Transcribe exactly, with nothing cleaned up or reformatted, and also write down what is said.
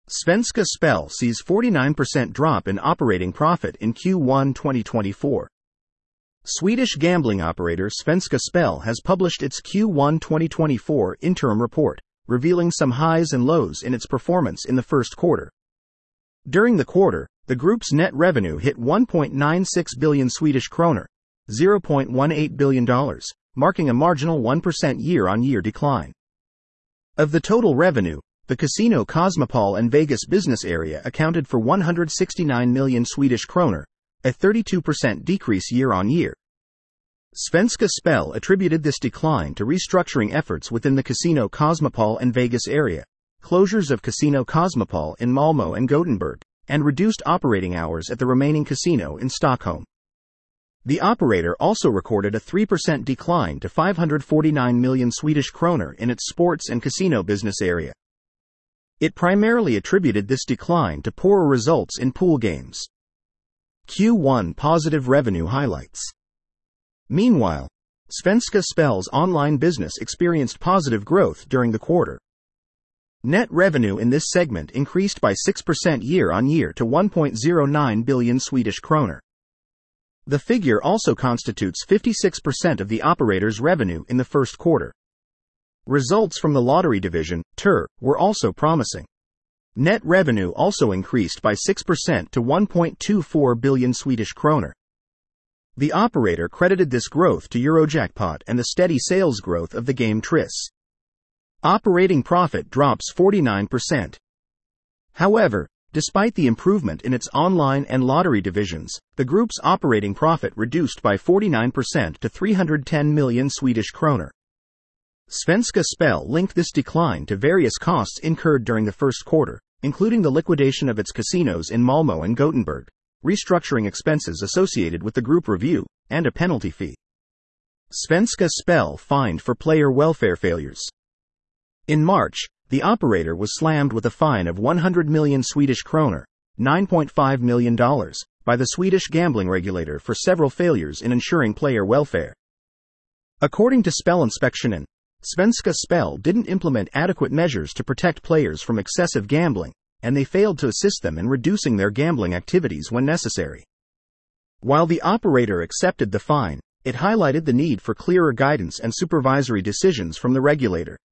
Svenska Spel sees forty-nine percent drop in operating profit in Q one twenty twenty-four. Swedish gambling operator Svenska Spel has published its Q one twenty twenty-four interim report, revealing some highs and lows in its performance in the first quarter. During the quarter, the group's net revenue hit one point nine six billion Swedish kroner, zero point one eight billion dollars, marking a marginal one percent year-on-year decline. Of the total revenue, the Casino Cosmopol and Vegas business area accounted for one hundred sixty-nine million Swedish kroner, a thirty-two percent decrease year-on-year. Svenska Spel attributed this decline to restructuring efforts within the Casino Cosmopol and Vegas area, closures of Casino Cosmopol in Malmö and Gothenburg, and reduced operating hours at the remaining casino in Stockholm. The operator also recorded a three percent decline to five hundred forty-nine million Swedish kroner in its sports and casino business area. It primarily attributed this decline to poorer results in pool games. Q one positive revenue highlights. Meanwhile, Svenska Spel's online business experienced positive growth during the quarter. Net revenue in this segment increased by six percent year-on-year to one point zero nine billion Swedish kroner. The figure also constitutes fifty-six percent of the operator's revenue in the first quarter. Results from the lottery division, T R, were also promising. Net revenue also increased by six percent to one point two four billion Swedish kroner. The operator credited this growth to Eurojackpot and the steady sales growth of the game Triss. Operating profit drops forty-nine percent. However, despite the improvement in its online and lottery divisions, the group's operating profit reduced by forty-nine percent to three hundred ten million Swedish kroner. Svenska Spel linked this decline to various costs incurred during the first quarter, including the liquidation of its casinos in Malmö and Gothenburg, restructuring expenses associated with the group review, and a penalty fee. Svenska Spel fined for player welfare failures. In March, the operator was slammed with a fine of one hundred million Swedish kroner, nine point five million dollars, by the Swedish gambling regulator for several failures in ensuring player welfare. According to Spelinspektionen, Svenska Spel didn't implement adequate measures to protect players from excessive gambling, and they failed to assist them in reducing their gambling activities when necessary. While the operator accepted the fine, it highlighted the need for clearer guidance and supervisory decisions from the regulator.